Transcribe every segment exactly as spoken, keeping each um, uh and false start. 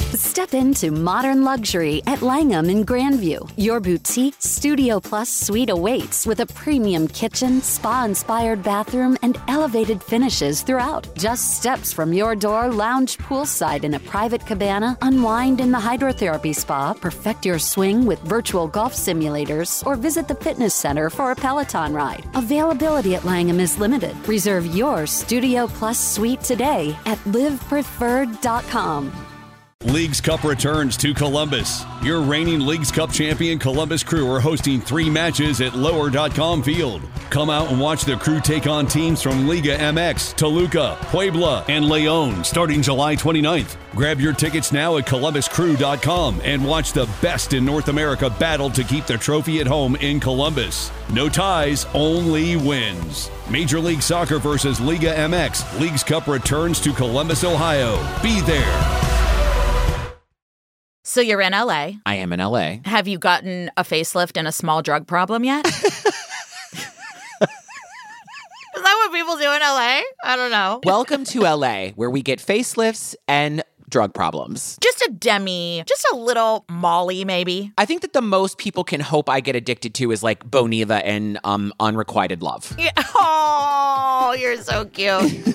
Step into modern luxury at Langham in Grandview. Your boutique Studio Plus suite awaits with a premium kitchen, spa-inspired bathroom, and elevated finishes throughout. Just steps from your door, lounge poolside in a private cabana, unwind in the hydrotherapy spa, perfect your swing with virtual golf simulators, or visit the fitness center for a Peloton ride. Availability at Langham is limited. Reserve your Studio Plus suite today at live preferred dot com. Leagues Cup returns to Columbus. Your reigning Leagues Cup champion Columbus Crew are hosting three matches at lower dot com Field. Come out and watch the Crew take on teams from Liga M X, Toluca, Puebla, and León starting July twenty-ninth. Grab your tickets now at columbus crew dot com and watch the best in North America battle to keep the trophy at home in Columbus. No ties, only wins. Major League Soccer versus Liga M X. Leagues Cup returns to Columbus, Ohio. Be there. So you're in L A. I am in L A. Have you gotten a facelift and a small drug problem yet? Is that what people do in L A? I don't know. Welcome to L A, where we get facelifts and drug problems. Just a demi, just a little Molly, maybe. I think that the most people can hope I get addicted to is like Boniva and um, Unrequited Love. Yeah. Oh, you're so cute.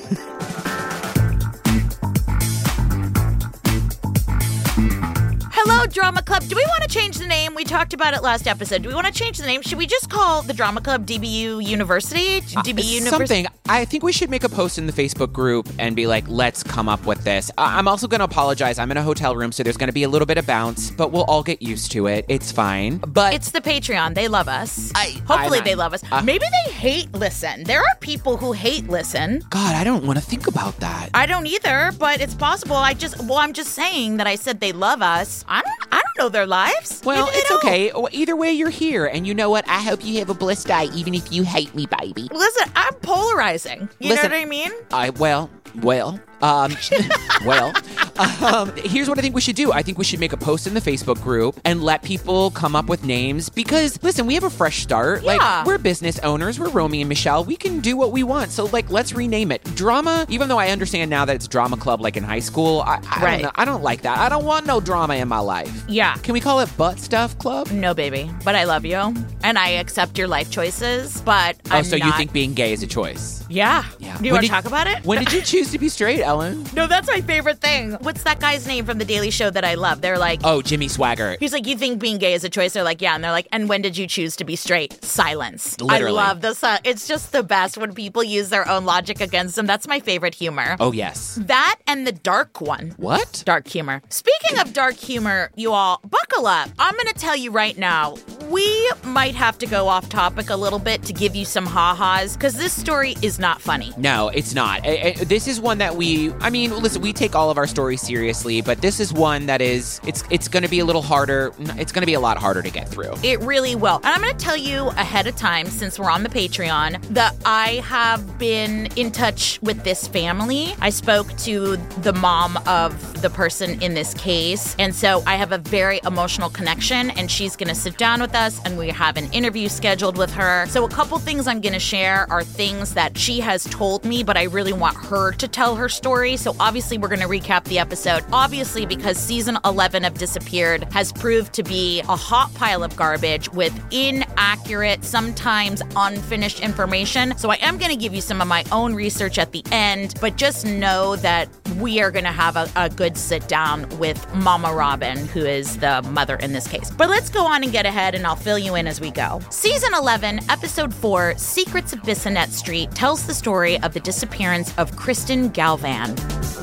Hello, Drama Club. Do we want to change the name? We talked about it last episode. Do we want to change the name? Should we just call the Drama Club D B U University? D B U uh, University? Something. I think we should make a post in the Facebook group and be like, let's come up with this. I- I'm also going to apologize. I'm in a hotel room, so there's going to be a little bit of bounce, but we'll all get used to it. It's fine. But it's the Patreon. They love us. I, Hopefully I, they love us. Uh, Maybe they hate Listen. There are people who hate Listen. God, I don't want to think about that. I don't either, but it's possible. I just, well, I'm just saying that I said they love us. I don't, I don't know their lives. Well, Maybe it's don't. okay. Either way, you're here. And you know what? I hope you have a blessed day, even if you hate me, baby. Listen, I'm polarizing. You Listen, know what I mean? I, well, well, um, well, um, here's what I think we should do. I think we should make a post in the Facebook group and let people come up with names because, listen, we have a fresh start. Yeah. Like, we're business owners. We're Romy and Michelle. We can do what we want. So, like, let's rename it. Drama, even though I understand now that it's Drama Club, like in high school, I, I, right. don't know, I don't like that. I don't want no drama in my life. Yeah. Can we call it Butt Stuff Club? No, baby. But I love you. And I accept your life choices, but Oh, I'm so not... you think being gay is a choice? Yeah. Yeah. Do you When want to did- talk about it? When did you choose to be straight, Ellen? No, that's my favorite thing. What's that guy's name from The Daily Show that I love? They're like... Oh, Jimmy Swaggart. He's like, you think being gay is a choice? They're like, yeah. And they're like, and when did you choose to be straight? Silence. Literally. I love the si- It's just the best when people use their own logic against them. That's my favorite humor. Oh, yes. That and the dark one. What? Dark humor. Speaking of dark humor, you all, buckle up. I'm going to tell you right now, we might have to go off topic a little bit to give you some ha-has, because this story is not funny. No, it's not. I, I, this is one that we, I mean, listen, we take all of our stories seriously, but this is one that is, it's it's going to be a little harder. It's going to be a lot harder to get through. It really will. And I'm going to tell you ahead of time, since we're on the Patreon, that I have been in touch with this family. I spoke to the mom of the person in this case. And so I have a very emotional connection, and she's going to sit down with us, and we have an interview scheduled with her. So a couple things I'm going to share are things that she has told me, but I really want her to tell her story. So obviously we're going to recap the episode. Obviously, because season eleven of Disappeared has proved to be a hot pile of garbage with inaccurate, sometimes unfinished information. So I am going to give you some of my own research at the end, but just know that we are going to have a, a good sit down with Mama Robin, who is the mother in this case. But let's go on and get ahead, and I'll fill you in as we go. Season eleven, episode four, Secrets of Bissonnette Street, tells the story of the disappearance of Kristen Galvan.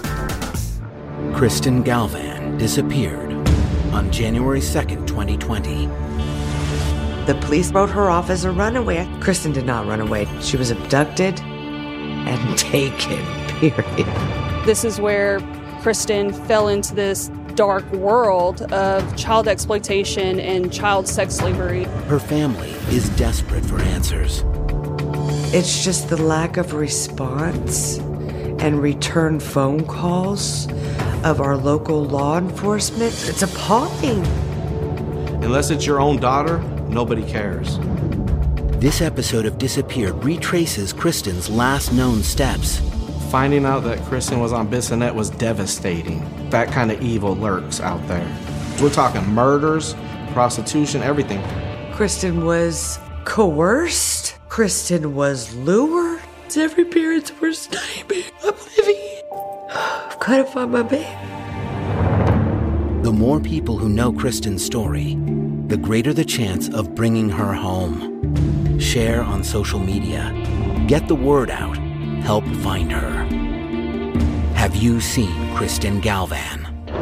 Kristen Galvan disappeared on January second, twenty twenty. The police wrote her off as a runaway. Kristen did not run away. She was abducted and taken, period. This is where Kristen fell into this dark world of child exploitation and child sex slavery. Her family is desperate for answers. It's just the lack of response and return phone calls of our local law enforcement. It's appalling. Unless it's your own daughter, nobody cares. This episode of Disappeared retraces Kristen's last known steps, Finding out that Kristen was on Bissonnette was devastating. That kind of evil lurks out there. We're talking murders, prostitution, everything. Kristen was coerced. Kristen was lured. Every parent's worst nightmare. I'm living. I've got to find my baby. The more people who know Kristen's story, the greater the chance of bringing her home. Share on social media. Get the word out. Help find her. Have you seen Kristen Galvan?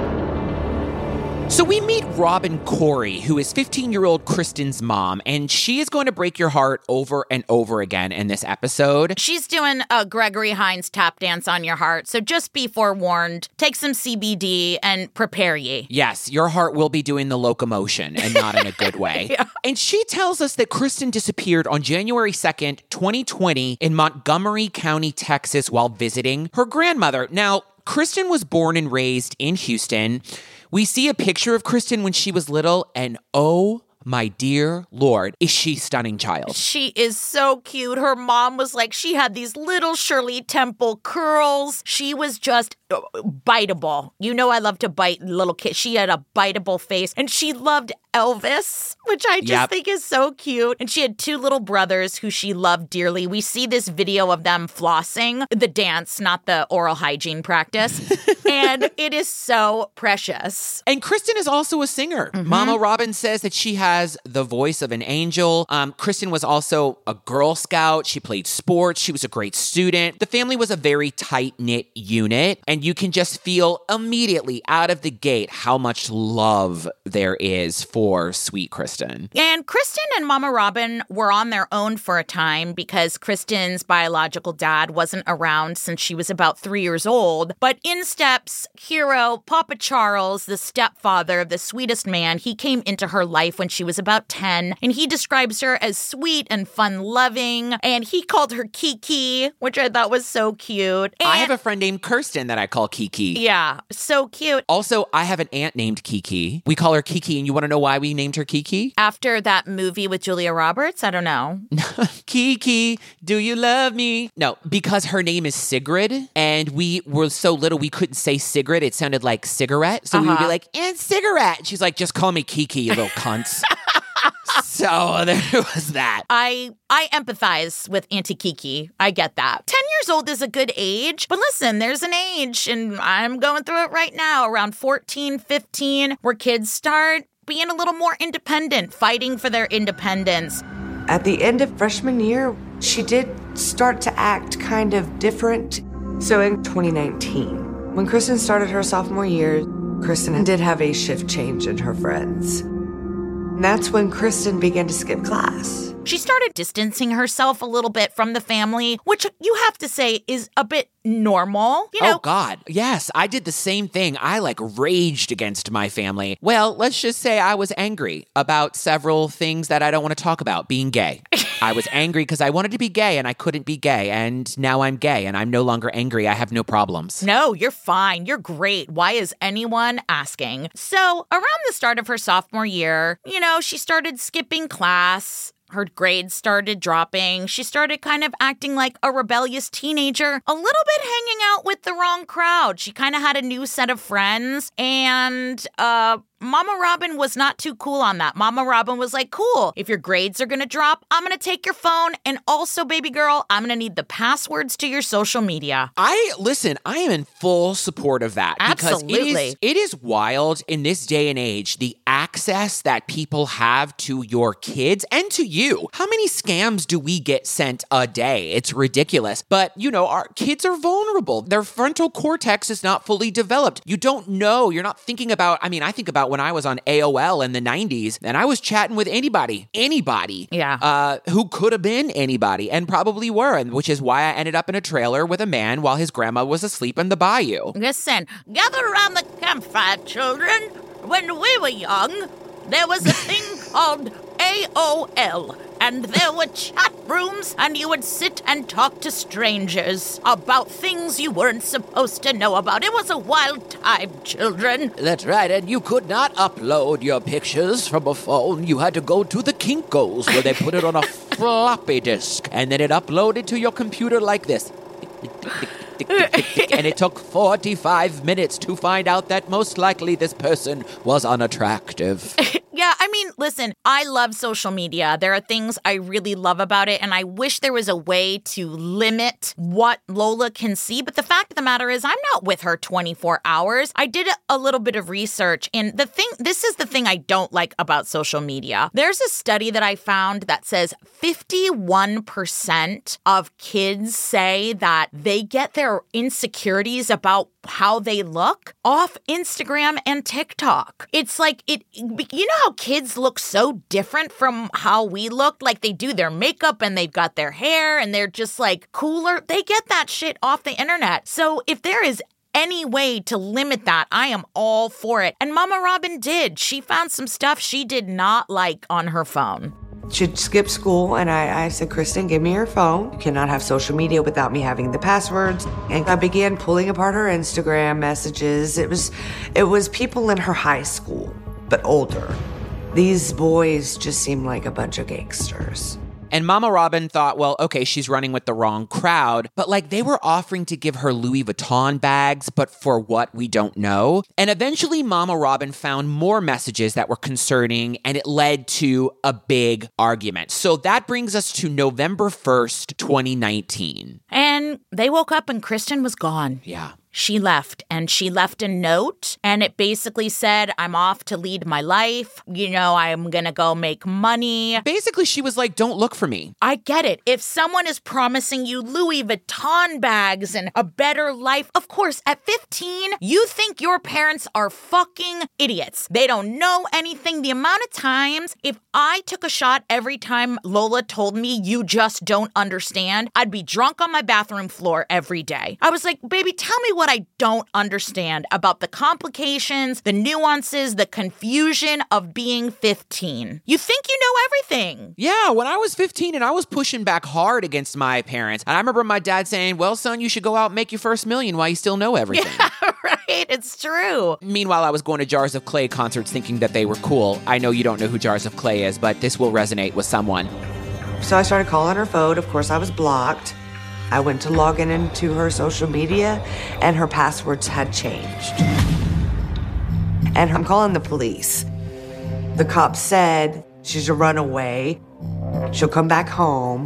So we meet Robin Corey, who is fifteen-year-old Kristen's mom, and she is going to break your heart over and over again in this episode. She's doing a Gregory Hines tap dance on your heart, so just be forewarned. Take some C B D and prepare ye. Yes, your heart will be doing the locomotion, and not in a good way. Yeah. And she tells us that Kristen disappeared on January second, twenty twenty in Montgomery County, Texas, while visiting her grandmother. Now, Kristen was born and raised in Houston. We see a picture of Kristen when she was little, and oh my dear Lord, is she a stunning child. She is so cute. Her mom was like, she had these little Shirley Temple curls. She was just biteable. You know I love to bite little kids. She had a biteable face, and she loved Elvis, which I just yep. think is so cute. And she had two little brothers who she loved dearly. We see this video of them flossing, the dance, not the oral hygiene practice. And it is so precious. And Kristen is also a singer. Mm-hmm. Mama Robin says that she has the voice of an angel. Um, Kristen was also a Girl Scout. She played sports. She was a great student. The family was a very tight-knit unit. And you can just feel immediately out of the gate how much love there is for For sweet Kristen. And Kristen and Mama Robin were on their own for a time because Kristen's biological dad wasn't around since she was about three years old. But in steps Hero, Papa Charles, the stepfather, the sweetest man. He came into her life when she was about ten, and he describes her as sweet and fun-loving, and he called her Kiki, which I thought was so cute. And I have a friend named Kirsten that I call Kiki. Yeah, so cute. Also, I have an aunt named Kiki. We call her Kiki, and you want to know why we named her Kiki? After that movie with Julia Roberts? I don't know. Kiki, do you love me? No, because her name is Sigrid, and we were so little we couldn't say Sigrid. It sounded like cigarette. So uh-huh. we would be like, and cigarette. And she's like, just call me Kiki, you little cunts. So there was that. I I empathize with Auntie Kiki. I get that. ten years old is a good age. But listen, there's an age, and I'm going through it right now, around fourteen, fifteen, where kids start being a little more independent, fighting for their independence. At the end of freshman year, she did start to act kind of different. So in twenty nineteen, when Kristen started her sophomore year, Kristen did have a shift change in her friends. And that's when Kristen began to skip class. She started distancing herself a little bit from the family, which you have to say is a bit normal. You know? Oh, God. Yes, I did the same thing. I, like, raged against my family. Well, let's just say I was angry about several things that I don't want to talk about, being gay. I was angry because I wanted to be gay and I couldn't be gay, and now I'm gay and I'm no longer angry. I have no problems. No, you're fine. You're great. Why is anyone asking? So, around the start of her sophomore year, you know, she started skipping class. Her grades started dropping. She started kind of acting like a rebellious teenager, a little bit hanging out with the wrong crowd. She kind of had a new set of friends, and uh, Mama Robin was not too cool on that. Mama Robin was like, cool, if your grades are going to drop, I'm going to take your phone, and also, baby girl, I'm going to need the passwords to your social media. I, listen, I am in full support of that. Absolutely. Because it is, it is wild in this day and age, the access that people have to your kids and to you. You. How many scams do we get sent a day? It's ridiculous. But, you know, our kids are vulnerable. Their frontal cortex is not fully developed. You don't know. You're not thinking about, I mean, I think about when I was on A O L in the nineties, and I was chatting with anybody, anybody. Yeah. Uh, who could have been anybody, and probably were, and which is why I ended up in a trailer with a man while his grandma was asleep in the bayou. Listen, gather around the campfire, children. When we were young, there was a thing called A O L, and there were chat rooms, and you would sit and talk to strangers about things you weren't supposed to know about. It was a wild time, children. That's right, and you could not upload your pictures from a phone. You had to go to the Kinko's, where they put it on a floppy disk, and then it uploaded to your computer like this. tick, tick, tick, tick. And it took forty-five minutes to find out that most likely this person was unattractive. Yeah, I mean, listen, I love social media. There are things I really love about it, and I wish there was a way to limit what Lola can see. But the fact of the matter is, I'm not with her twenty-four hours. I did a little bit of research, and the thing, this is the thing I don't like about social media. There's a study that I found that says fifty-one percent of kids say that they get their insecurities about how they look off Instagram and TikTok. It's like, it. you know how kids look so different from how we looked? Like, they do their makeup and they've got their hair and they're just like cooler. They get that shit off the internet. So if there is any way to limit that, I am all for it. And Mama Robin did. She found some stuff she did not like on her phone. She'd skip school, and I, I said, Kristen, give me your phone. You cannot have social media without me having the passwords. And I began pulling apart her Instagram messages. It was, it was people in her high school, but older. These boys just seemed like a bunch of gangsters. And Mama Robin thought, well, okay, she's running with the wrong crowd. But like, they were offering to give her Louis Vuitton bags, but for what, we don't know. And eventually Mama Robin found more messages that were concerning, and it led to a big argument. So that brings us to November first, twenty nineteen. And they woke up and Kristen was gone. Yeah. She left, and she left a note, and it basically said, I'm off to lead my life. You know, I'm going to go make money. Basically, she was like, don't look for me. I get it. If someone is promising you Louis Vuitton bags and a better life, of course, at fifteen, you think your parents are fucking idiots. They don't know anything. The amount of times, if I took a shot every time Lola told me you just don't understand, I'd be drunk on my bathroom floor every day. I was like, baby, tell me what I don't understand about the complications, the nuances, the confusion of being fifteen. You think you know everything. Yeah, when I was fifteen and I was pushing back hard against my parents, and I remember my dad saying, well, son, you should go out and make your first million while you still know everything. Yeah, right. It's true. Meanwhile, I was going to Jars of Clay concerts thinking that they were cool. I know you don't know who Jars of Clay is, but this will resonate with someone. So I started calling her phone. Of course, I was blocked. I went to log in into her social media, and her passwords had changed. And I'm calling the police. The cop said she's a runaway. She'll come back home.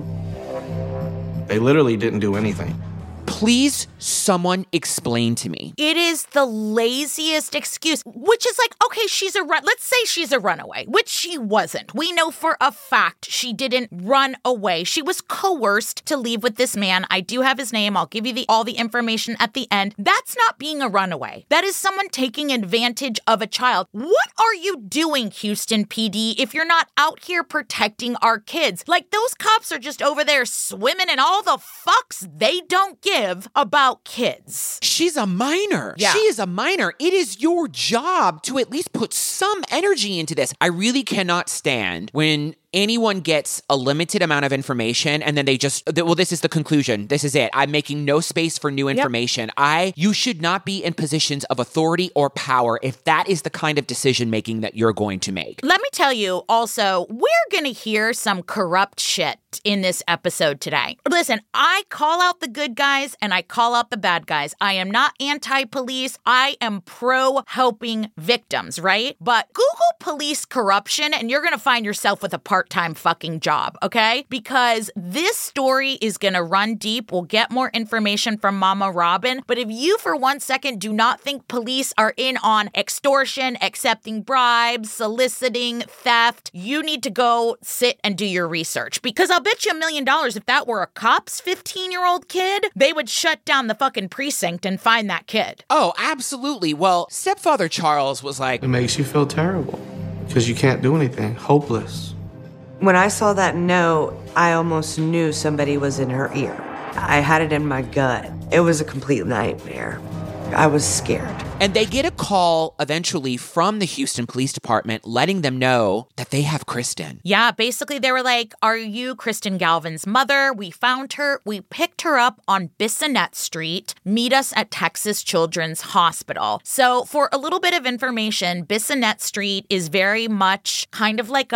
They literally didn't do anything. Please, someone explain to me. It is the laziest excuse, which is like, okay, she's a run. Let's say she's a runaway, which she wasn't. We know for a fact she didn't run away. She was coerced to leave with this man. I do have his name. I'll give you the all the information at the end. That's not being a runaway. That is someone taking advantage of a child. What are you doing, Houston P D, if you're not out here protecting our kids? Like, those cops are just over there swimming in all the fucks they don't give about kids. She's a minor. Yeah. She is a minor. It is your job to at least put some energy into this. I really cannot stand when anyone gets a limited amount of information and then they just, well, this is the conclusion. This is it. I'm making no space for new information. Yep. I, you should not be in positions of authority or power if that is the kind of decision making that you're going to make. Let me tell you also, we're going to hear some corrupt shit in this episode today. Listen, I call out the good guys and I call out the bad guys. I am not anti-police. I am pro-helping victims, right? But Google police corruption and you're going to find yourself with a part-time fucking job, okay? Because this story is going to run deep. We'll get more information from Mama Robin. But if you for one second do not think police are in on extortion, accepting bribes, soliciting, theft, you need to go sit and do your research. Because I'll bet you a million dollars if that were a cop's fifteen-year-old kid, they would shut down the fucking precinct and find that kid. Oh, absolutely. Well, stepfather Charles was like, it makes you feel terrible because you can't do anything, hopeless. When I saw that note, I almost knew somebody was in her ear. I had it in my gut. It was a complete nightmare. I was scared. And they get a call eventually from the Houston Police Department letting them know that they have Kristen. Yeah, basically they were like, are you Kristen Galvin's mother? We found her. We picked her up on Bissonnette Street. Meet us at Texas Children's Hospital. So for a little bit of information, Bissonnette Street is very much kind of like a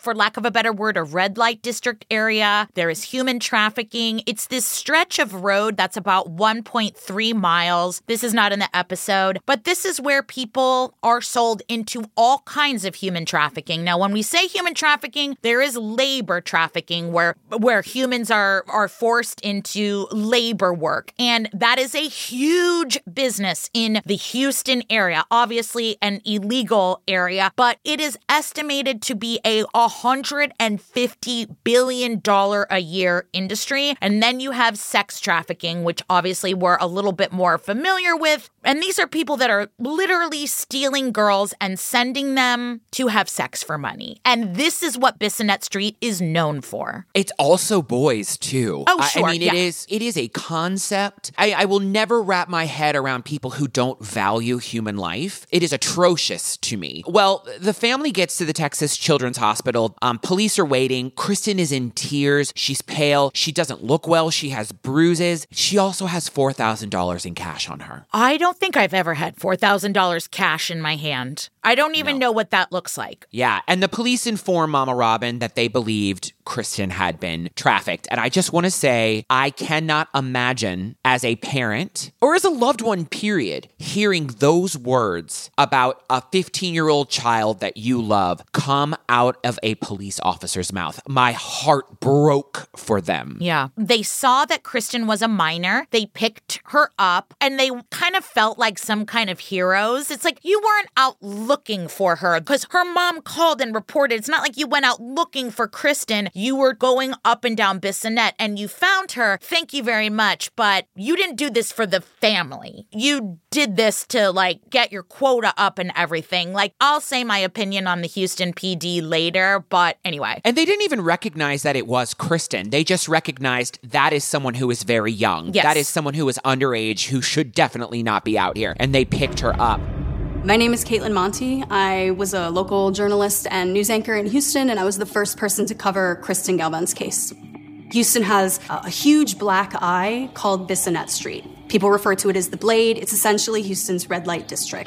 for lack of a better word, a red light district area. There is human trafficking. It's this stretch of road that's about one point three miles. This is not in the episode, but this is where people are sold into all kinds of human trafficking. Now, when we say human trafficking, there is labor trafficking where where humans are, are forced into labor work. And that is a huge business in the Houston area, obviously an illegal area, but it is estimated to be a one hundred fifty billion dollars a year industry. And then you have sex trafficking, which obviously we're a little bit more familiar with. And these are people that are literally stealing girls and sending them to have sex for money. And this is what Bissonnette Street is known for. It's also boys, too. Oh, sure. I, I mean, yeah. it is it is a concept. I, I will never wrap my head around people who don't value human life. It is atrocious to me. Well, the family gets to the Texas Children's Hospital. Um, police are waiting. Kristen is in tears. She's pale. She doesn't look well. She has bruises. She also has four thousand dollars in cash on her. I don't think I've ever had four thousand dollars cash in my hand. I don't even No. know what that looks like. Yeah, and the police informed Mama Robin that they believed Kristen had been trafficked. And I just want to say, I cannot imagine as a parent or as a loved one, period, hearing those words about a fifteen-year-old child that you love come out of a police officer's mouth. My heart broke for them. Yeah. They saw that Kristen was a minor. They picked her up and they kind of felt like some kind of heroes. It's like you weren't out looking for her because her mom called and reported. It's not like you went out looking for Kristen. You were going up and down Bissonnette and you found her. Thank you very much. But you didn't do this for the family. You did this to like get your quota up and everything. Like I'll say my opinion on the Houston P D later, but anyway. And they didn't even recognize that it was Kristen. They just recognized that is someone who is very young. Yes. That is someone who is underage who should definitely not be out here. And they picked her up. My name is Caitlin Monty. I was a local journalist and news anchor in Houston, and I was the first person to cover Kristen Galvan's case. Houston has a huge black eye called Bissonnette Street. People refer to it as the Blade. It's essentially Houston's red light district.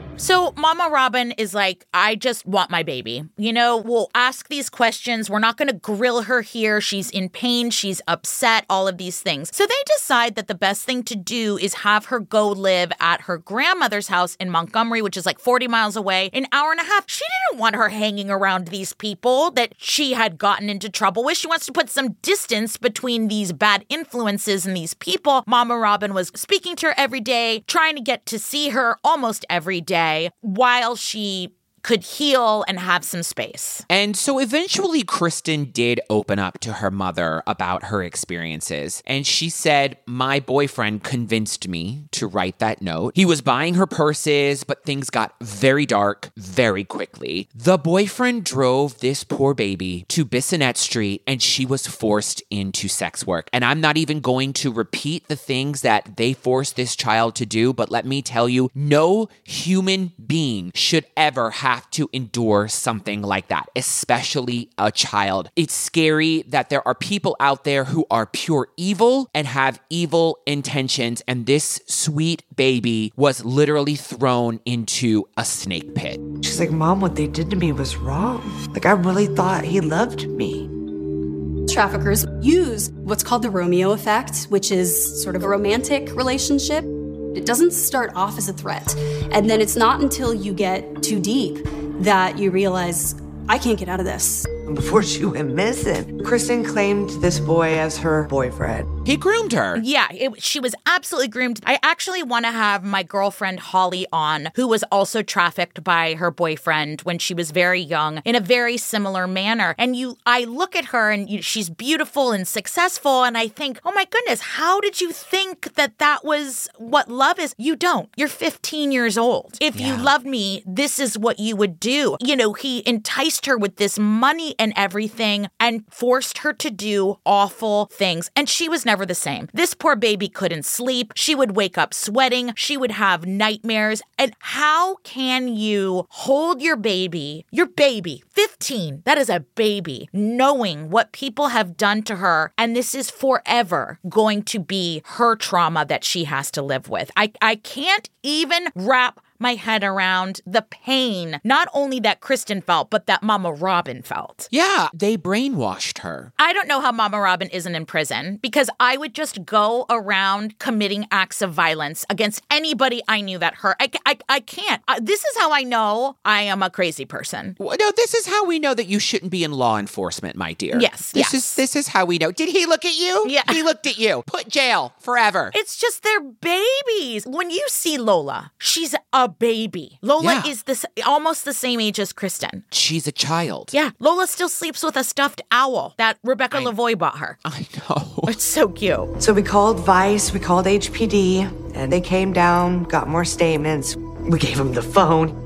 So Mama Robin is like, I just want my baby. You know, we'll ask these questions. We're not going to grill her here. She's in pain. She's upset, all of these things. So they decide that the best thing to do is have her go live at her grandmother's house in Montgomery, which is like forty miles away, an hour and a half. She didn't want her hanging around these people that she had gotten into trouble with. She wants to put some distance between these bad influences and these people. Mama Robin was speaking to her every day, trying to get to see her almost every day, while she could heal and have some space. And so eventually Kristen did open up to her mother about her experiences. And she said, my boyfriend convinced me to write that note. He was buying her purses, but things got very dark very quickly. The boyfriend drove this poor baby to Bissonnette Street and she was forced into sex work. And I'm not even going to repeat the things that they forced this child to do, but let me tell you, no human being should ever have to endure something like that, especially a child. It's scary that there are people out there who are pure evil and have evil intentions, and this sweet baby was literally thrown into a snake pit. She's like, Mom, what they did to me was wrong. Like, I really thought he loved me. Traffickers use what's called the Romeo effect, which is sort of a romantic relationship. It doesn't start off as a threat. And then it's not until you get too deep that you realize, I can't get out of this. Before she went missing, Kristen claimed this boy as her boyfriend. He groomed her. Yeah, it, she was absolutely groomed. I actually want to have my girlfriend Holly on, who was also trafficked by her boyfriend when she was very young in a very similar manner. And you, I look at her and you, she's beautiful and successful. And I think, oh my goodness, how did you think that that was what love is? You don't. You're fifteen years old. If Yeah. you loved me, this is what you would do. You know, he enticed her with this money and everything and forced her to do awful things. And she was never the same. This poor baby couldn't sleep. She would wake up sweating. She would have nightmares. And how can you hold your baby, your baby, fifteen, that is a baby, knowing what people have done to her, and this is forever going to be her trauma that she has to live with. I, I can't even wrap my head around the pain, not only that Kristen felt, but that Mama Robin felt. Yeah, they brainwashed her. I don't know how Mama Robin isn't in prison, because I would just go around committing acts of violence against anybody I knew that hurt. I, I, I can't. I, this is how I know I am a crazy person. Well, no, this is how we know that you shouldn't be in law enforcement, my dear. Yes, This yes. is this is how we know. Did he look at you? Yeah. He looked at you. Put jail forever. It's just their babies. When you see Lola, she's a baby. Lola Yeah. is this almost the same age as Kristen. She's a child. Yeah, Lola still sleeps with a stuffed owl that Rebecca I- Lavoie bought her. I know. It's so cute. So we called Vice, we called H P D, and they came down, got more statements. We gave them the phone.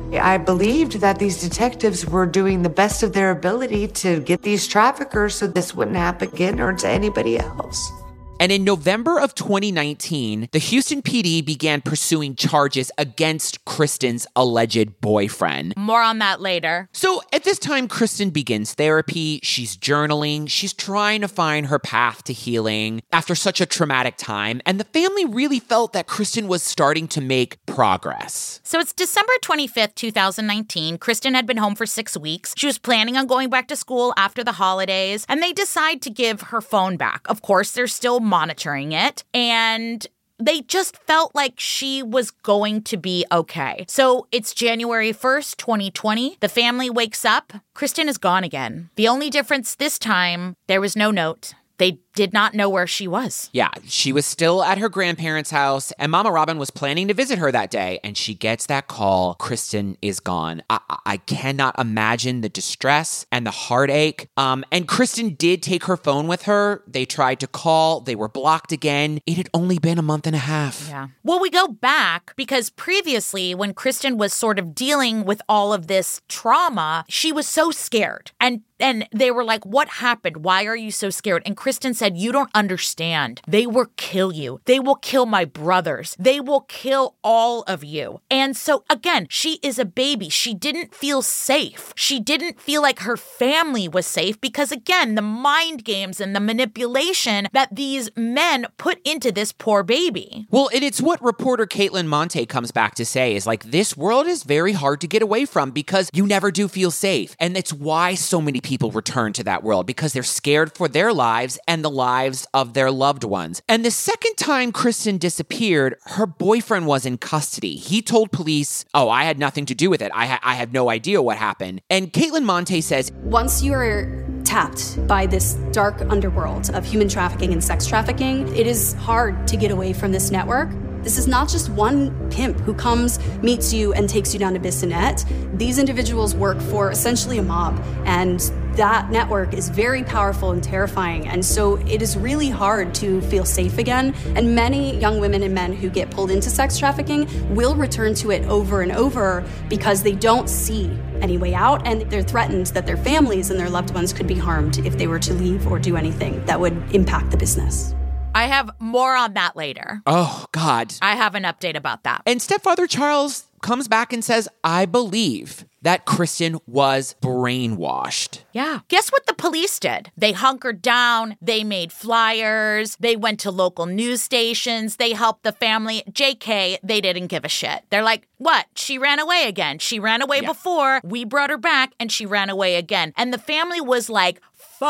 I believed that these detectives were doing the best of their ability to get these traffickers so this wouldn't happen again or to anybody else. And in November of twenty nineteen, the Houston P D began pursuing charges against Kristen's alleged boyfriend. More on that later. So at this time, Kristen begins therapy. She's journaling. She's trying to find her path to healing after such a traumatic time. And the family really felt that Kristen was starting to make progress. So it's December twenty-fifth, twenty nineteen. Kristen had been home for six weeks. She was planning on going back to school after the holidays, and they decide to give her phone back. Of course, they're still monitoring it, and they just felt like she was going to be okay. So it's January first, twenty twenty. The family wakes up. Kristen is gone again. The only difference this time, there was no note. They did not know where she was. Yeah, she was still at her grandparents' house, and Mama Robin was planning to visit her that day, and she gets that call, Kristen is gone. I, I cannot imagine the distress and the heartache. Um, and Kristen did take her phone with her. They tried to call. They were blocked again. It had only been a month and a half. Yeah. Well, we go back because previously when Kristen was sort of dealing with all of this trauma, she was so scared. And And they were like, what happened? Why are you so scared? And Kristen said, you don't understand. They will kill you. They will kill my brothers. They will kill all of you. And so again, she is a baby. She didn't feel safe. She didn't feel like her family was safe because again, the mind games and the manipulation that these men put into this poor baby. Well, and it's what reporter Caitlin Monte comes back to say is like, this world is very hard to get away from because you never do feel safe. And it's why so many people return to that world because they're scared for their lives and the lives of their loved ones. And the second time Kristen disappeared, her boyfriend was in custody. He told police, oh, I had nothing to do with it. I, ha- I have no idea what happened. And Caitlin Monte says, once you are tapped by this dark underworld of human trafficking and sex trafficking, it is hard to get away from this network. This is not just one pimp who comes, meets you, and takes you down to Bissonnette. These individuals work for essentially a mob, and that network is very powerful and terrifying. And so it is really hard to feel safe again. And many young women and men who get pulled into sex trafficking will return to it over and over because they don't see any way out, and they're threatened that their families and their loved ones could be harmed if they were to leave or do anything that would impact the business. I have more on that later. oh, God. I have an update about that. And stepfather Charles comes back and says, I believe that Kristen was brainwashed. Yeah. Guess what the police did? They hunkered down. They made flyers. They went to local news stations. They helped the family. J K, they didn't give a shit. They're like, what? She ran away again. She ran away Yeah. before. We brought her back and she ran away again. And the family was like,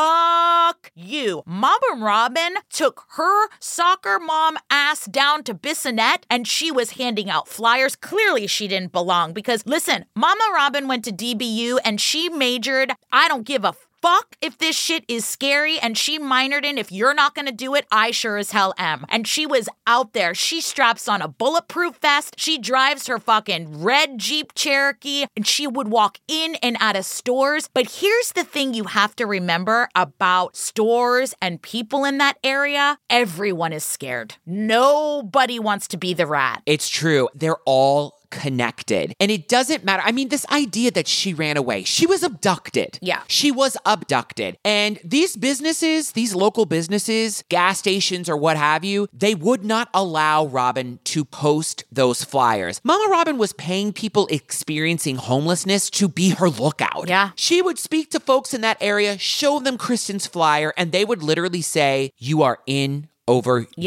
fuck you. Mama Robin took her soccer mom ass down to Bissonnette and she was handing out flyers. Clearly she didn't belong because listen, Mama Robin went to D B U and she majored. I don't give a fuck if this shit is scary, and she minored in if you're not gonna do it, I sure as hell am. And she was out there. She straps on a bulletproof vest. She drives her fucking red Jeep Cherokee, and she would walk in and out of stores. But here's the thing you have to remember about stores and people in that area. Everyone is scared. Nobody wants to be the rat. It's true. They're all connected. And it doesn't matter. I mean, this idea that she ran away, she was abducted. Yeah. She was abducted. And these businesses, these local businesses, gas stations or what have you, they would not allow Robin to post those flyers. Mama Robin was paying people experiencing homelessness to be her lookout. Yeah. She would speak to folks in that area, show them Kristen's flyer, and they would literally say, you are in over Yep. your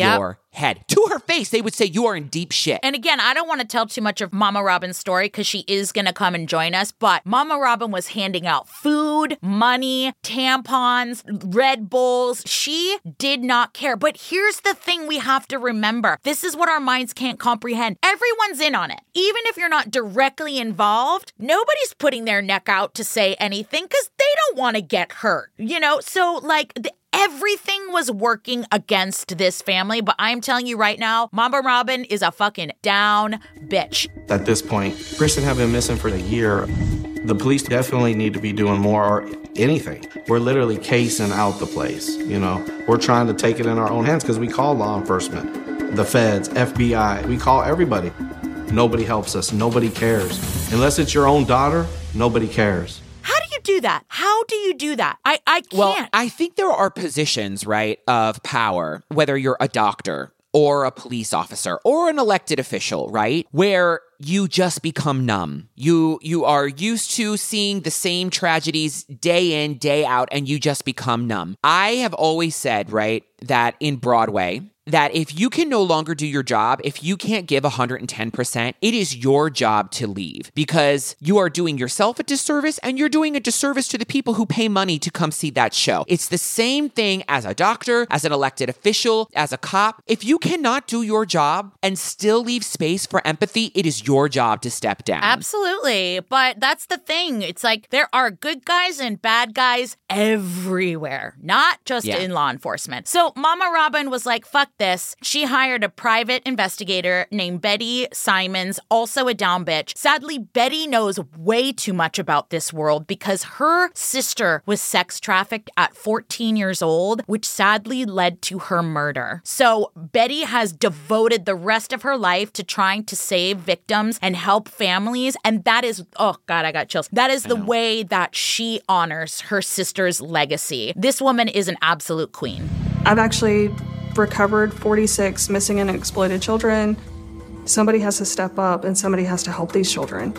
head. To her face, they would say, you are in deep shit. And again, I don't want to tell too much of Mama Robin's story because she is going to come and join us, but Mama Robin was handing out food, money, tampons, Red Bulls. She did not care. But here's the thing we have to remember. This is what our minds can't comprehend. Everyone's in on it. Even if you're not directly involved, nobody's putting their neck out to say anything because they don't want to get hurt, you know? So, like, the everything was working against this family, but I'm telling you right now, Mama Robin is a fucking down bitch. At this point, Kristen had been missing for a year. The police definitely need to be doing more or anything. We're literally casing out the place, you know. We're trying to take it in our own hands because we call law enforcement, the feds, F B I. We call everybody. Nobody helps us. Nobody cares. Unless it's your own daughter, nobody cares. How do you do that? How do you do that? I, I can't. Well, I think there are positions, right, of power, whether you're a doctor or a police officer or an elected official, right, where you just become numb. You you are used to seeing the same tragedies day in, day out, and you just become numb. I have always said, right, that in Broadway, that if you can no longer do your job, if you can't give one hundred ten percent, it is your job to leave because you are doing yourself a disservice and you're doing a disservice to the people who pay money to come see that show. It's the same thing as a doctor, as an elected official, as a cop. If you cannot do your job and still leave space for empathy, it is your job to step down. Absolutely. But that's the thing. It's like there are good guys and bad guys everywhere, not just Yeah. in law enforcement. So Mama Robin was like, fuck this. She hired a private investigator named Betty Simons, also a down bitch. Sadly, Betty knows way too much about this world because her sister was sex trafficked at fourteen years old, which sadly led to her murder. So Betty has devoted the rest of her life to trying to save victims and help families. And that is, oh God, I got chills. That is the way that she honors her sister's legacy. This woman is an absolute queen. I've actually recovered forty-six missing and exploited children. Somebody has to step up and somebody has to help these children.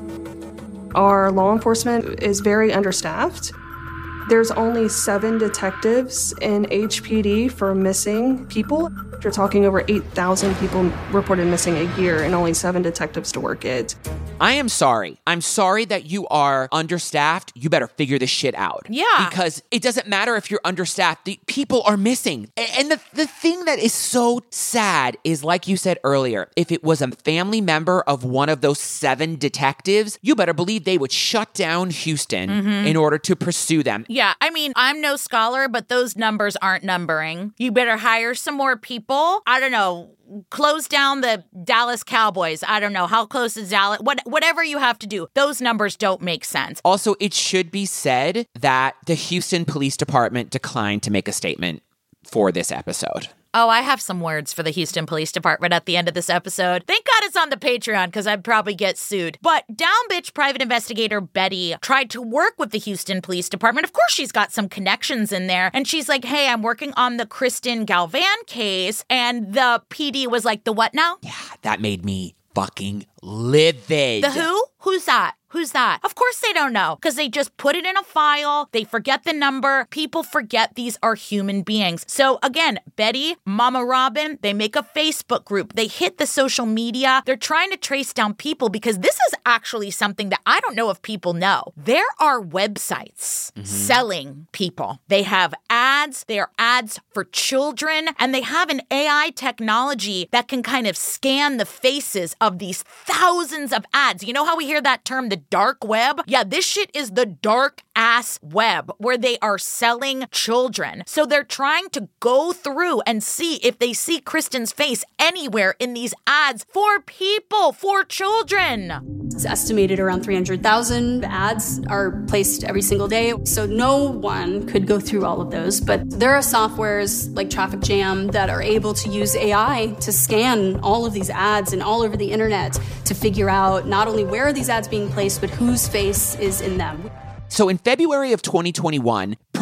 Our law enforcement is very understaffed. There's only seven detectives in H P D for missing people. You're talking over eight thousand people reported missing a year and only seven detectives to work it. I am sorry. I'm sorry that you are understaffed. You better figure this shit out. Yeah. Because it doesn't matter if you're understaffed. The people are missing. A- And the, the thing that is so sad is, like you said earlier, if it was a family member of one of those seven detectives, you better believe they would shut down Houston in order to pursue them. Yeah, I mean, I'm no scholar, but those numbers aren't numbering. You better hire some more people. I don't know. Close down the Dallas Cowboys. I don't know. How close is Dallas? What, whatever you have to do. Those numbers don't make sense. Also, it should be said that the Houston Police Department declined to make a statement for this episode. Oh, I have some words for the Houston Police Department at the end of this episode. Thank God it's on the Patreon because I'd probably get sued. But down bitch private investigator Betty tried to work with the Houston Police Department. Of course, she's got some connections in there. And she's like, hey, I'm working on the Kristen Galvan case. And the P D was like, the what now? Yeah, that made me fucking livid. The who? Who's that? Who's that? Of course they don't know because they just put it in a file. They forget the number. People forget these are human beings. So again, Betty, Mama Robin, they make a Facebook group. They hit the social media. They're trying to trace down people because this is actually something that I don't know if people know. There are websites mm-hmm. selling people. They have ads. They are ads for children. And they have an A I technology that can kind of scan the faces of these thousands of ads. You know how we hear that term, the dark web? Yeah, this shit is the dark ass web where they are selling children. So they're trying to go through and see if they see Kristen's face anywhere in these ads for people, for children. It's estimated around three hundred thousand ads are placed every single day. So no one could go through all of those. But there are softwares like Traffic Jam that are able to use A I to scan all of these ads and all over the internet to figure out not only where are these ads being placed, but whose face is in them. So in February of twenty twenty-one,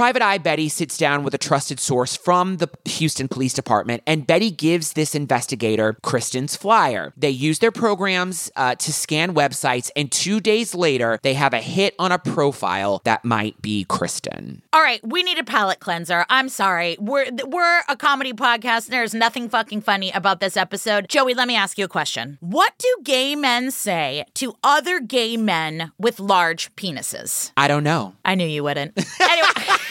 Private Eye Betty sits down with a trusted source from the Houston Police Department, and Betty gives this investigator Kristen's flyer. They use their programs uh, to scan websites, and two days later, they have a hit on a profile that might be Kristen. All right, we need a palate cleanser. I'm sorry. We're we're a comedy podcast. There's nothing fucking funny about this episode. Joey, let me ask you a question. What do gay men say to other gay men with large penises? I don't know. I knew you wouldn't. Anyway.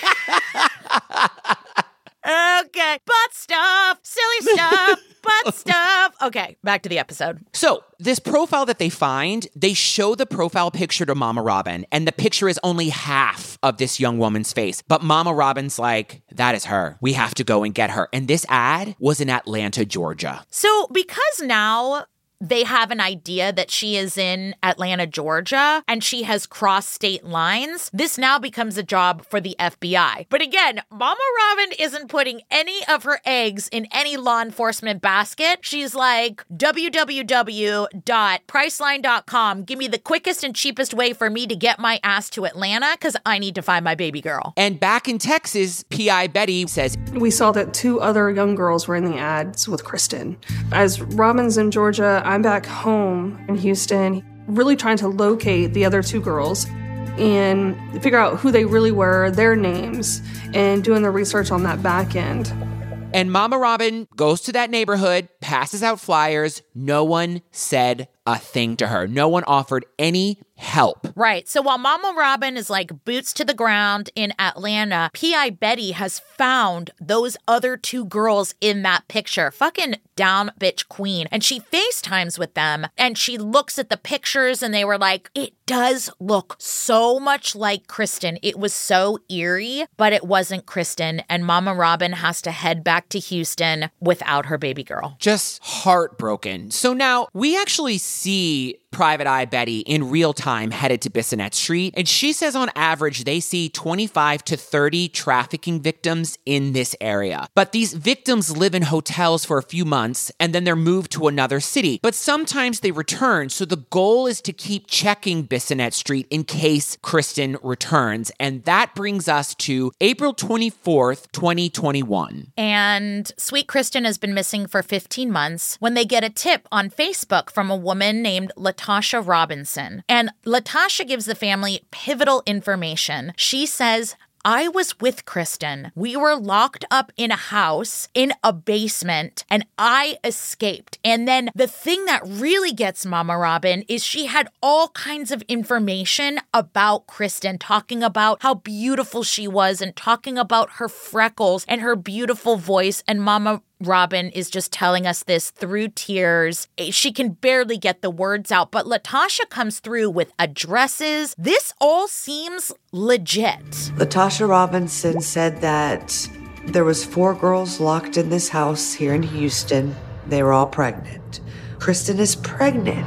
Okay, butt stuff, silly stuff, butt stuff. Okay, back to the episode. So, this profile that they find, they show the profile picture to Mama Robin, and the picture is only half of this young woman's face. But Mama Robin's like, that is her. We have to go and get her. And this ad was in Atlanta, Georgia. So, because now they have an idea that she is in Atlanta, Georgia, and she has crossed state lines, this now becomes a job for the F B I. But again, Mama Robin isn't putting any of her eggs in any law enforcement basket. She's like, w w w dot priceline dot com, give me the quickest and cheapest way for me to get my ass to Atlanta, because I need to find my baby girl. And back in Texas, P I Betty says, we saw that two other young girls were in the ads with Kristen. As Robin's in Georgia, I'm back home in Houston, really trying to locate the other two girls and figure out who they really were, their names, and doing the research on that back end. And Mama Robin goes to that neighborhood, passes out flyers. No one said a thing to her. No one offered any help. Right. So while Mama Robin is like boots to the ground in Atlanta, P I Betty has found those other two girls in that picture. Fucking down bitch queen. And she FaceTimes with them and she looks at the pictures and they were like, it does look so much like Kristen. It was so eerie, but it wasn't Kristen. And Mama Robin has to head back to Houston without her baby girl. Just heartbroken. So now we actually see Private Eye Betty in real time headed to Bissonnette Street, and she says on average they see twenty-five to thirty trafficking victims in this area. But these victims live in hotels for a few months and then they're moved to another city. But sometimes they return, so the goal is to keep checking Bissonnette Street in case Kristen returns. And that brings us to April twenty-fourth, twenty twenty-one. And sweet Kristen has been missing for fifteen months when they get a tip on Facebook from a woman named Latasha Robinson. And Latasha gives the family pivotal information. She says, I was with Kristen. We were locked up in a house in a basement and I escaped. And then the thing that really gets Mama Robin is she had all kinds of information about Kristen, talking about how beautiful she was and talking about her freckles and her beautiful voice. And Mama Robin is just telling us this through tears. She can barely get the words out, but Latasha comes through with addresses. This all seems legit. Latasha Robinson said that there was four girls locked in this house here in Houston. They were all pregnant. Kristen is pregnant.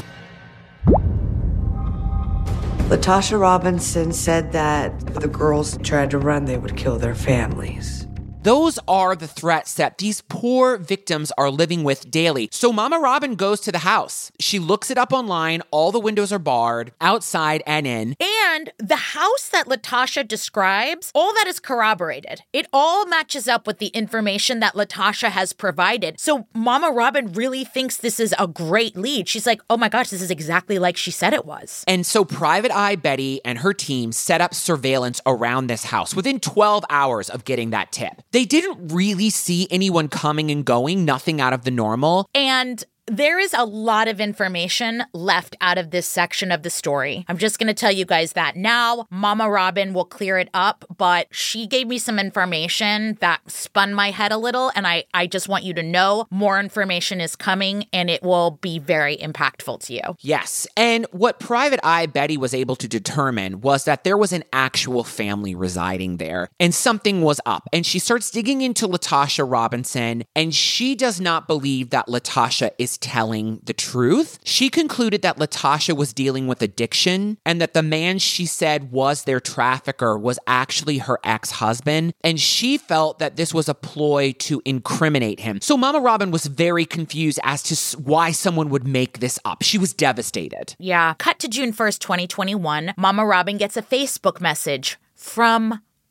Latasha Robinson said that if the girls tried to run, they would kill their families. Those are the threats that these poor victims are living with daily. So Mama Robin goes to the house. She looks it up online. All the windows are barred, outside and in. And the house that Latasha describes, all that is corroborated. It all matches up with the information that Latasha has provided. So Mama Robin really thinks this is a great lead. She's like, oh my gosh, this is exactly like she said it was. And so Private Eye Betty and her team set up surveillance around this house within twelve hours of getting that tip. They didn't really see anyone coming and going, nothing out of the normal. And there is a lot of information left out of this section of the story. I'm just going to tell you guys that now. Mama Robin will clear it up, but she gave me some information that spun my head a little, and I, I just want you to know more information is coming, and it will be very impactful to you. Yes, and what Private Eye Betty was able to determine was that there was an actual family residing there, and something was up. And she starts digging into Latasha Robinson, and she does not believe that Latasha is telling the truth. She concluded that Latasha was dealing with addiction and that the man she said was their trafficker was actually her ex-husband, and she felt that this was a ploy to incriminate him. So Mama Robin was very confused as to why someone would make this up. She was devastated. Yeah. Cut to June first, twenty twenty-one. Mama Robin gets a Facebook message from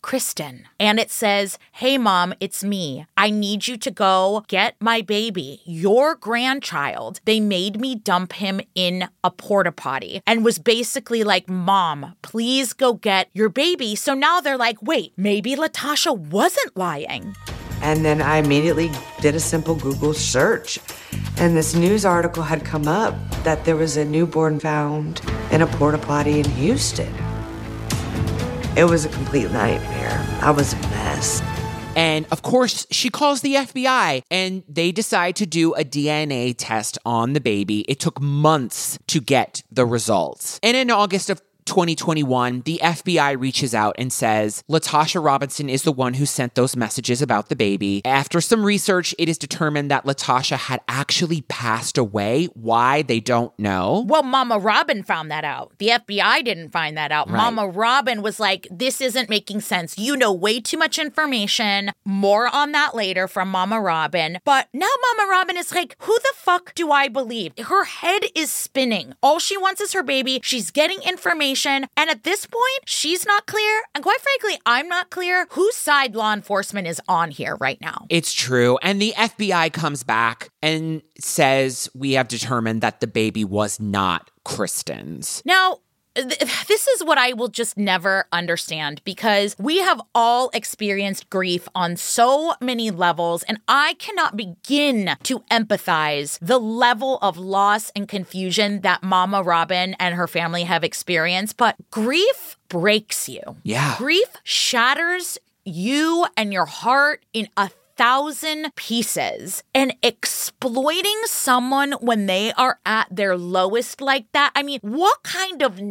Kristen. And it says, hey, Mom, it's me. I need you to go get my baby, your grandchild. They made me dump him in a porta potty and was basically like, Mom, please go get your baby. So now they're like, wait, maybe LaTosha wasn't lying. And then I immediately did a simple Google search. And this news article had come up that there was a newborn found in a porta potty in Houston. It was a complete nightmare. I was a mess. And of course, she calls the F B I and they decide to do a D N A test on the baby. It took months to get the results. And in August of twenty twenty-one, the F B I reaches out and says, LaTosha Robinson is the one who sent those messages about the baby. After some research, it is determined that LaTosha had actually passed away. Why? They don't know. Well, Mama Robin found that out. The F B I didn't find that out. Right. Mama Robin was like, this isn't making sense. You know way too much information. More on that later from Mama Robin. But now Mama Robin is like, who the fuck do I believe? Her head is spinning. All she wants is her baby. She's getting information. And at this point, she's not clear. And quite frankly, I'm not clear whose side law enforcement is on here right now. It's true. And the F B I comes back and says, we have determined that the baby was not Kristen's. Now, this is what I will just never understand, because we have all experienced grief on so many levels, and I cannot begin to empathize the level of loss and confusion that Mama Robin and her family have experienced. But grief breaks you. Yeah. Grief shatters you and your heart in a thousand pieces, and exploiting someone when they are at their lowest like that. I mean, what kind of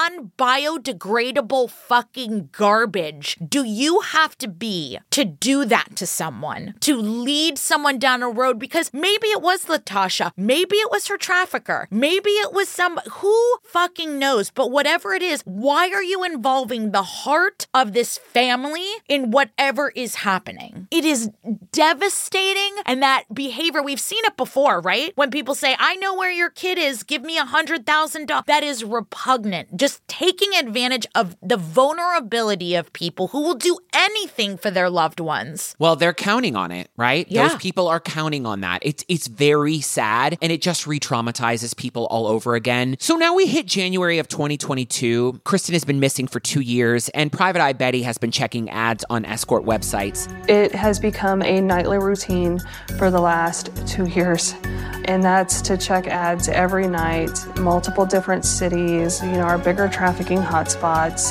non-biodegradable fucking garbage do you have to be to do that to someone, to lead someone down a road? Because maybe it was LaTosha, maybe it was her trafficker, maybe it was some, who fucking knows? But whatever it is, why are you involving the heart of this family in whatever is happening? It is devastating. And that behavior, we've seen it before, right? When people say, I know where your kid is, give me a hundred thousand dollars. That is repugnant. Just taking advantage of the vulnerability of people who will do anything for their loved ones. Well, they're counting on it, right? Yeah. Those people are counting on that. It's it's very sad, and it just re-traumatizes people all over again. So now we hit January of twenty twenty-two. Kristen has been missing for two years, and Private Eye Betty has been checking ads on escort websites. It has become a nightly routine for the last two years. And that's to check ads every night, multiple different cities, you know, our bigger trafficking hotspots.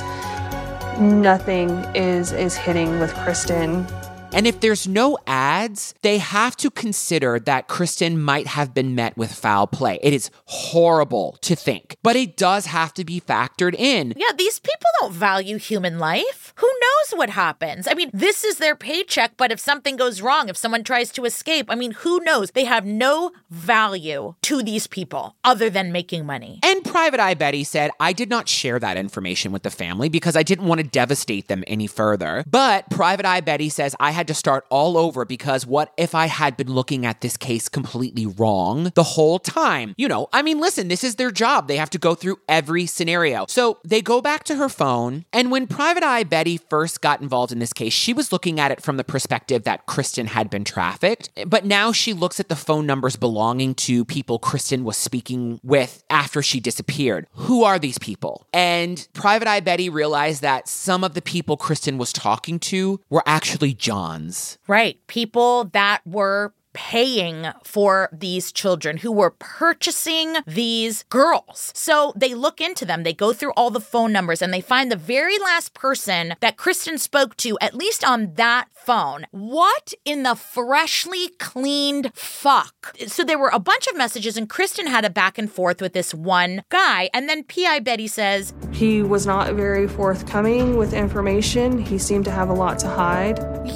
Nothing is, is hitting with Kristen. And if there's no ads, they have to consider that Kristen might have been met with foul play. It is horrible to think, but it does have to be factored in. Yeah, these people don't value human life. Who knows what happens? I mean, this is their paycheck, but if something goes wrong, if someone tries to escape, I mean, who knows? They have no value to these people other than making money. And Private Eye Betty said, I did not share that information with the family because I didn't want to devastate them any further. But Private Eye Betty says, I had to start all over because what if I had been looking at this case completely wrong the whole time? You know, I mean, listen, this is their job. They have to go through every scenario. So they go back to her phone, and when Private Eye Betty first got involved in this case, she was looking at it from the perspective that Kristen had been trafficked. But now she looks at the phone numbers belonging to people Kristen was speaking with after she disappeared. Who are these people? And Private Eye Betty realized that some of the people Kristen was talking to were actually John. Right. People that were paying for these children, who were purchasing these girls. So they look into them, they go through all the phone numbers, and they find the very last person that Kristen spoke to, at least on that phone. What in the freshly cleaned fuck? So there were a bunch of messages, and Kristen had a back and forth with this one guy. And then P I Betty says, he was not very forthcoming with information. He seemed to have a lot to hide. Yeah.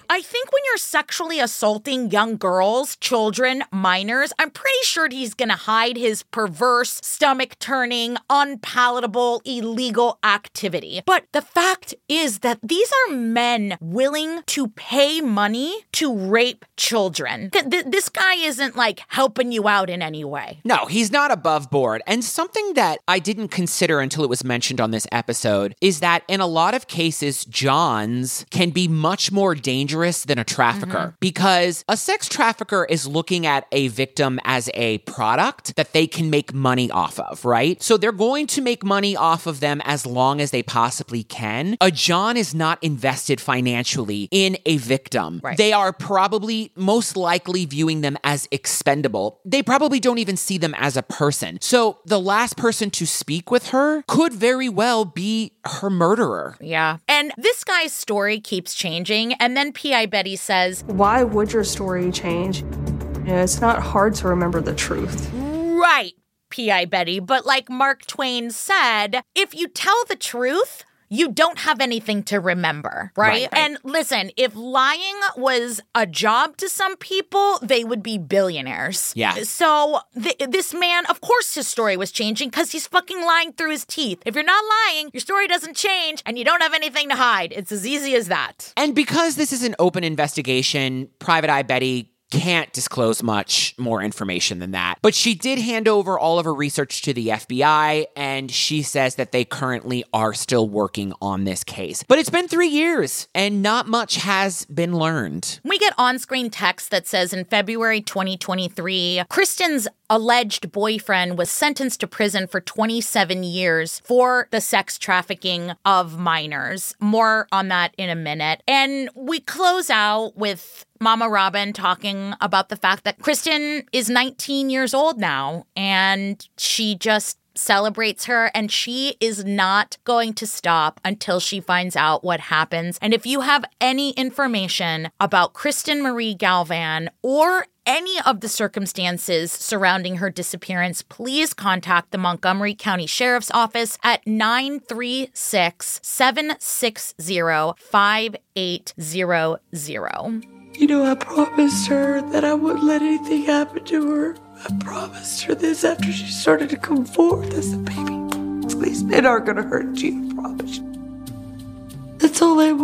I think when you're sexually assaulting young girls, children, minors, I'm pretty sure he's going to hide his perverse, stomach-turning, unpalatable, illegal activity. But the fact is that these are men willing to pay money to rape children. Th- this guy isn't, like, helping you out in any way. No, he's not above board. And something that I didn't consider until it was mentioned on this episode is that in a lot of cases, Johns can be much more dangerous than a trafficker mm-hmm. because a sex trafficker is looking at a victim as a product that they can make money off of, right? So they're going to make money off of them as long as they possibly can. A John is not invested financially in a victim. Right. They are probably most likely viewing them as expendable. They probably don't even see them as a person. So the last person to speak with her could very well be her murderer. Yeah. And this guy's story keeps changing. And then P I Betty says, why would your story change? You know, it's not hard to remember the truth. Right, P I Betty. But like Mark Twain said, if you tell the truth, you don't have anything to remember, right? Right, right? And listen, if lying was a job to some people, they would be billionaires. Yeah. So th- this man, of course his story was changing because he's fucking lying through his teeth. If you're not lying, your story doesn't change and you don't have anything to hide. It's as easy as that. And because this is an open investigation, Private Eye Betty can't disclose much more information than that. But she did hand over all of her research to the F B I, and she says that they currently are still working on this case. But it's been three years, and not much has been learned. We get on-screen text that says in February twenty twenty-three, Kristen's alleged boyfriend was sentenced to prison for twenty-seven years for the sex trafficking of minors. More on that in a minute. And we close out with Mama Robin talking about the fact that Kristen is nineteen years old now, and she just celebrates her, and she is not going to stop until she finds out what happens. And if you have any information about Kristen Marie Galvan or any of the circumstances surrounding her disappearance, please contact the Montgomery County Sheriff's Office at nine three six, seven six zero, five eight zero zero. You know, I promised her that I wouldn't let anything happen to her. I promised her this after she started to come forth as a baby. These men aren't going to hurt you, I promise you. That's all I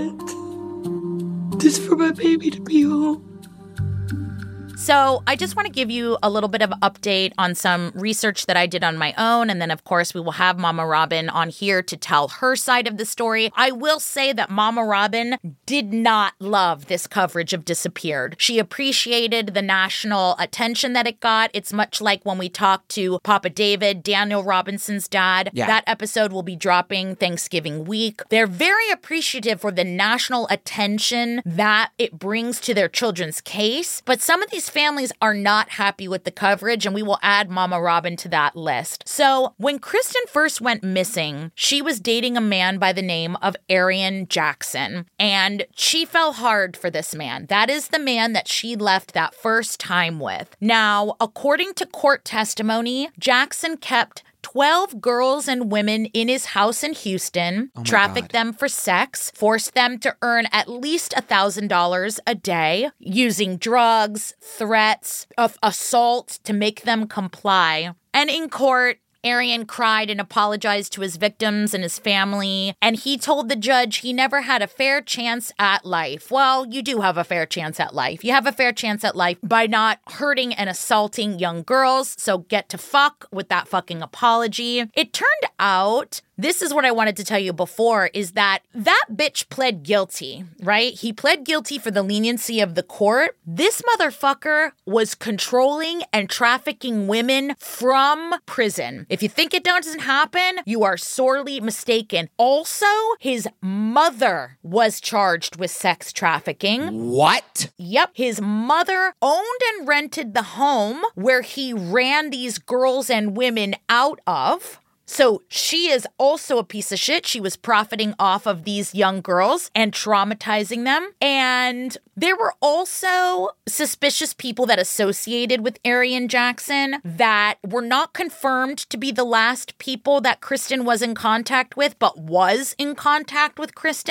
want. Just for my baby to be home. So I just want to give you a little bit of an update on some research that I did on my own. And then, of course, we will have Mama Robin on here to tell her side of the story. I will say that Mama Robin did not love this coverage of Disappeared. She appreciated the national attention that it got. It's much like when we talked to Papa David, Daniel Robinson's dad. Yeah. That episode will be dropping Thanksgiving week. They're very appreciative for the national attention that it brings to their children's case. But some of these families are not happy with the coverage, and we will add Mama Robin to that list. So when Kristen first went missing, she was dating a man by the name of Arian Jackson, and she fell hard for this man. That is the man that she left that first time with. Now, according to court testimony, Jackson kept twelve girls and women in his house in Houston, oh trafficked God. them for sex, forced them to earn at least one thousand dollars a day, using drugs, threats, of assault to make them comply. And in court, Arian cried and apologized to his victims and his family, and he told the judge he never had a fair chance at life. Well, you do have a fair chance at life. You have a fair chance at life by not hurting and assaulting young girls, so get to fuck with that fucking apology. It turned out, this is what I wanted to tell you before, is that that bitch pled guilty, right? He pled guilty for the leniency of the court. This motherfucker was controlling and trafficking women from prison. If you think it doesn't happen, you are sorely mistaken. Also, his mother was charged with sex trafficking. What? Yep. His mother owned and rented the home where he ran these girls and women out of. So she is also a piece of shit. She was profiting off of these young girls and traumatizing them. And there were also suspicious people that associated with Arian Jackson that were not confirmed to be the last people that Kristen was in contact with, but was in contact with Kristen.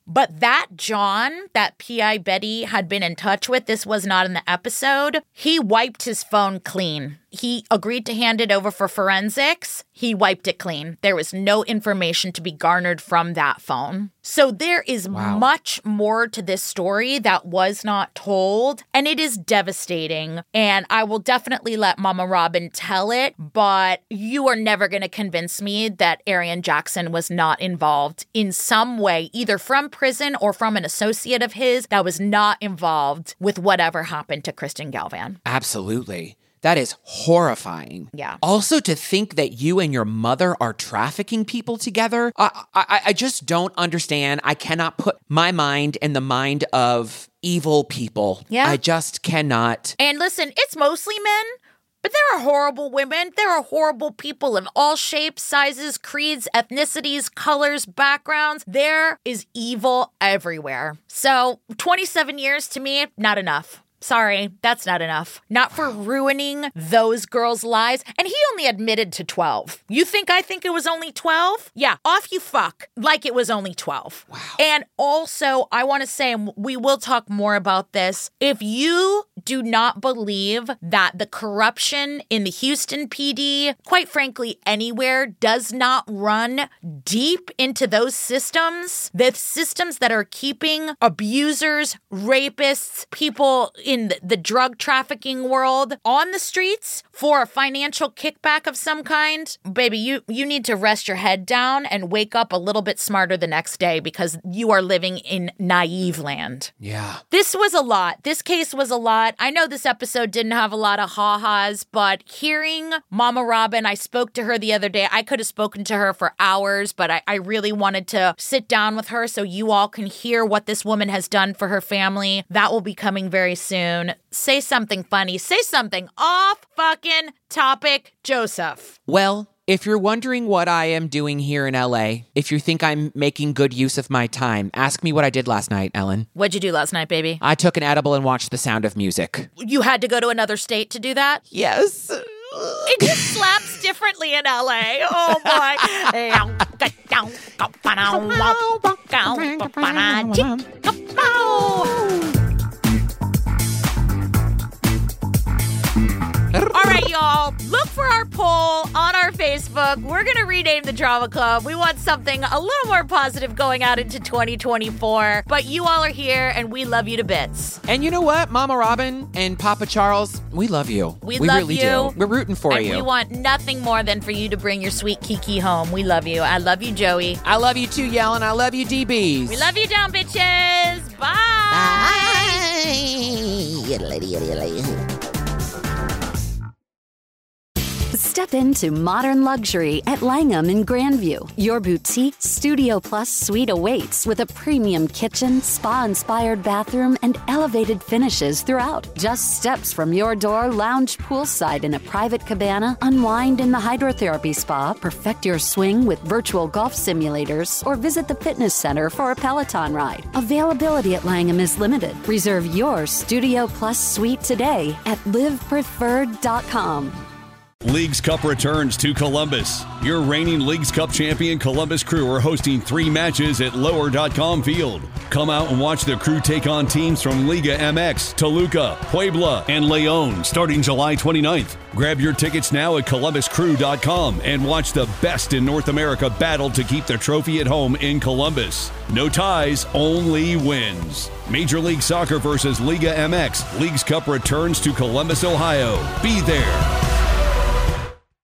But that John, that P I Betty had been in touch with, this was not in the episode, he wiped his phone clean. He agreed to hand it over for forensics. He wiped it clean. There was no information to be garnered from that phone. So there is wow. much more to this story that was not told, and it is devastating. And I will definitely let Mama Robin tell it, but you are never going to convince me that Arian Jackson was not involved in some way, either from prison or from an associate of his that was not involved with whatever happened to Kristen Galvan. Absolutely. That is horrifying. Yeah. Also, to think that you and your mother are trafficking people together, I, I, I just don't understand. I cannot put my mind in the mind of evil people. Yeah. I just cannot. And listen, it's mostly men, but there are horrible women. There are horrible people in all shapes, sizes, creeds, ethnicities, colors, backgrounds. There is evil everywhere. So twenty-seven years to me, not enough. Sorry, that's not enough. Not for ruining those girls' lives. And he only admitted to twelve. You think I think it was only twelve? Yeah, off you fuck. Like it was only twelve. Wow. And also, I want to say, and we will talk more about this, if you do not believe that the corruption in the Houston P D, quite frankly, anywhere, does not run deep into those systems, the systems that are keeping abusers, rapists, people in the drug trafficking world on the streets for a financial kickback of some kind, baby, you, you need to rest your head down and wake up a little bit smarter the next day because you are living in naive land. Yeah. This was a lot. This case was a lot. I know this episode didn't have a lot of ha-has, but hearing Mama Robin, I spoke to her the other day. I could have spoken to her for hours, but I, I really wanted to sit down with her so you all can hear what this woman has done for her family. That will be coming very soon. Say something funny. Say something off fucking topic, Joseph. Well, if you're wondering what I am doing here in L A, if you think I'm making good use of my time, ask me what I did last night, Ellen. What'd you do last night, baby? I took an edible and watched The Sound of Music. You had to go to another state to do that? Yes. It just slaps differently in L A. Oh, my. All right, y'all, look for our poll on our Facebook. We're going to rename the Drama Club. We want something a little more positive going out into twenty twenty-four. But you all are here, and we love you to bits. And you know what, Mama Robin and Papa Charles, we love you. We, we love really you. do. We're rooting for and you. And we want nothing more than for you to bring your sweet Kiki home. We love you. I love you, Joey. I love you too, Yellen. I love you, D Bs. We love you down, bitches. Bye. Bye. Step into modern luxury at Langham in Grandview. Your boutique Studio Plus suite awaits with a premium kitchen, spa-inspired bathroom, and elevated finishes throughout. Just steps from your door, lounge poolside in a private cabana, unwind in the hydrotherapy spa, perfect your swing with virtual golf simulators, or visit the fitness center for a Peloton ride. Availability at Langham is limited. Reserve your Studio Plus suite today at live preferred dot com. Leagues Cup returns to Columbus. Your reigning Leagues Cup champion Columbus Crew are hosting three matches at lower dot com field. Come out and watch the Crew take on teams from Liga M X, Toluca, Puebla, and Leon starting July twenty-ninth. Grab your tickets now at columbus crew dot com and watch the best in North America battle to keep the trophy at home in Columbus. No ties, only wins. Major League Soccer versus Liga M X. Leagues Cup returns to Columbus, Ohio. Be there.